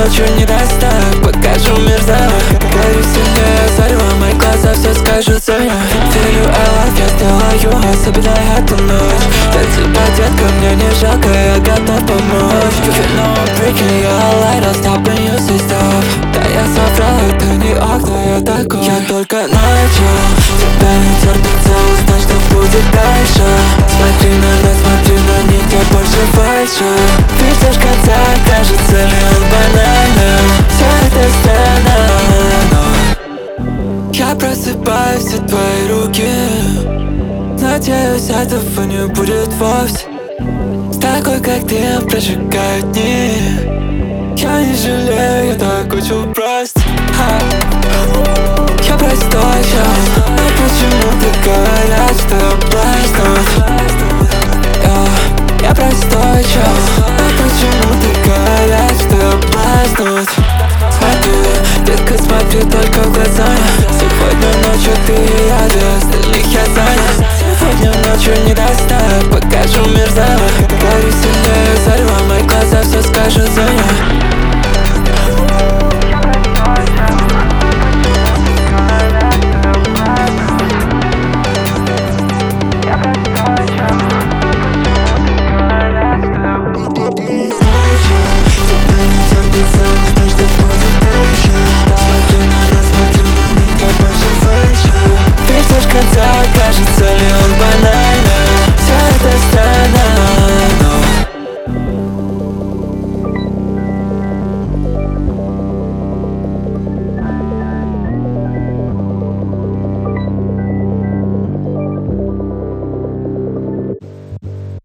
ночью не достать, покажу мир заново. Горю сильнее зарева, мои глаза все скажут за меня. Верю, I love, я сделаю особенной эту ночь. Для тебя, детка, мне не жалко, я готов помочь. You know I'm breaking your light, I'll stop when you say stop. Да я соврал, это не окна, я такой. Я только начал, тебя не терпится узнать, что будет дальше. Смотри на нас, смотри на них, я больше фальши. Видишь, конца, кажется ли он банальным. Все это странно. Я просыпаюсь от твоей руки. Надеюсь, этого не будет вовсе. С такой, как ты, прожигают дни. Я не жалею, я так хочу просто. Я простой сейчас, но почему ты говорят, что я блажнут? Я простой сейчас, но почему ты говорят, что я блажнут? Смотри, детка, смотри только в глаза. Сегодня ночью ты и я, для остальных я занят. Сегодня ночью не достать, покажу мир заново. Горю сильнее зарева, мои глаза все скажут за меня.